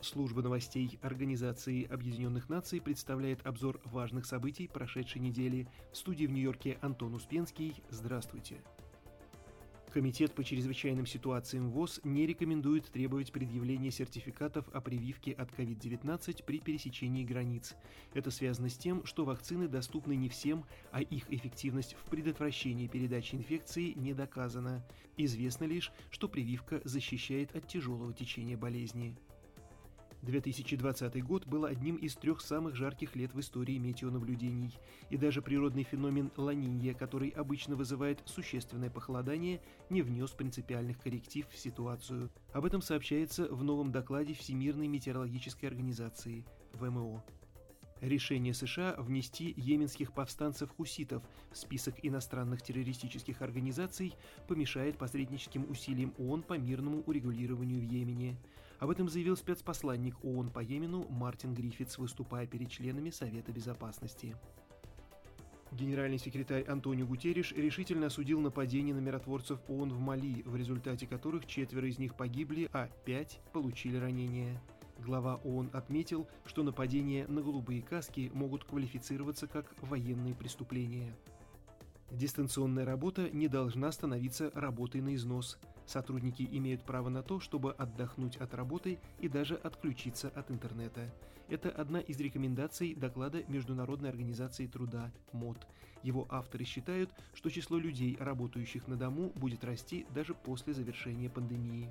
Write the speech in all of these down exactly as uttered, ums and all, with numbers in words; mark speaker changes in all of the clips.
Speaker 1: Служба новостей Организации Объединенных Наций представляет обзор важных событий прошедшей недели. В студии в Нью-Йорке Антон Успенский. Здравствуйте. Комитет по чрезвычайным ситуациям ВОЗ не рекомендует требовать предъявления сертификатов о прививке от ковид девятнадцать при пересечении границ. Это связано с тем, что вакцины доступны не всем, а их эффективность в предотвращении передачи инфекции не доказана. Известно лишь, что прививка защищает от тяжелого течения болезни. две тысячи двадцатый год был одним из трех самых жарких лет в истории метеонаблюдений, и даже природный феномен Ла-Нинья, который обычно вызывает существенное похолодание, не внес принципиальных корректив в ситуацию. Об этом сообщается в новом докладе Всемирной метеорологической организации (вэ эм о). Решение США внести йеменских повстанцев-хуситов в список иностранных террористических организаций помешает посредническим усилиям ООН по мирному урегулированию в Йемене. Об этом заявил спецпосланник ООН по Йемену Мартин Гриффитс, выступая перед членами Совета Безопасности. Генеральный секретарь Антонио Гутерриш решительно осудил нападения на миротворцев ООН в Мали, в результате которых четверо из них погибли, а пять получили ранения. Глава ООН отметил, что нападения на голубые каски могут квалифицироваться как военные преступления. Дистанционная работа не должна становиться работой на износ. Сотрудники имеют право на то, чтобы отдохнуть от работы и даже отключиться от интернета. Это одна из рекомендаций доклада Международной организации труда МОД. Его авторы считают, что число людей, работающих на дому, будет расти даже после завершения пандемии.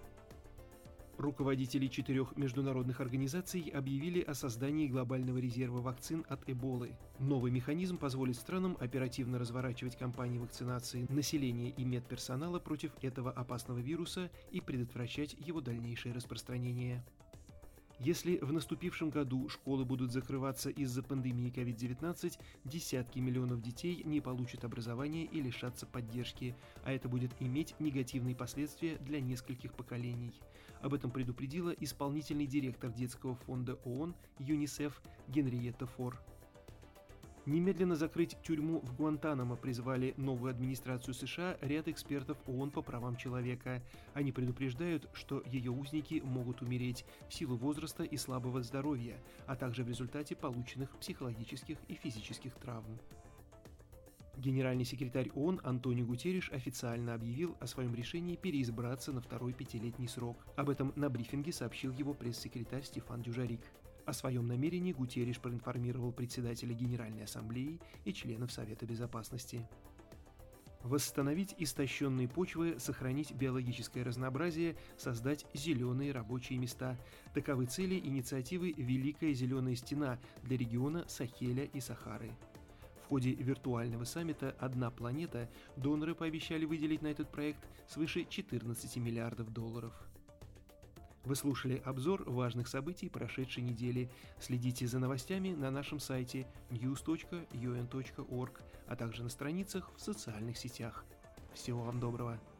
Speaker 1: Руководители четырех международных организаций объявили о создании глобального резерва вакцин от Эболы. Новый механизм позволит странам оперативно разворачивать кампании вакцинации населения и медперсонала против этого опасного вируса и предотвращать его дальнейшее распространение. Если в наступившем году школы будут закрываться из-за пандемии ковид девятнадцать, десятки миллионов детей не получат образования и лишатся поддержки, а это будет иметь негативные последствия для нескольких поколений. Об этом предупредила исполнительный директор детского фонда ООН ЮНИСЕФ Генриетта Фор. Немедленно закрыть тюрьму в Гуантанамо призвали новую администрацию США ряд экспертов ООН по правам человека. Они предупреждают, что ее узники могут умереть в силу возраста и слабого здоровья, а также в результате полученных психологических и физических травм. Генеральный секретарь ООН Антонио Гутерриш официально объявил о своем решении переизбраться на второй пятилетний срок. Об этом на брифинге сообщил его пресс-секретарь Стефан Дюжарик. О своем намерении Гутерриш проинформировал председателя Генеральной Ассамблеи и членов Совета Безопасности. Восстановить истощенные почвы, сохранить биологическое разнообразие, создать зеленые рабочие места. Таковы цели инициативы «Великая зеленая стена» для региона Сахеля и Сахары. В ходе виртуального саммита «Одна планета» доноры пообещали выделить на этот проект свыше четырнадцати миллиардов долларов. Вы слушали обзор важных событий прошедшей недели. Следите за новостями на нашем сайте ньюс точка ю эн точка орг, а также на страницах в социальных сетях. Всего вам доброго!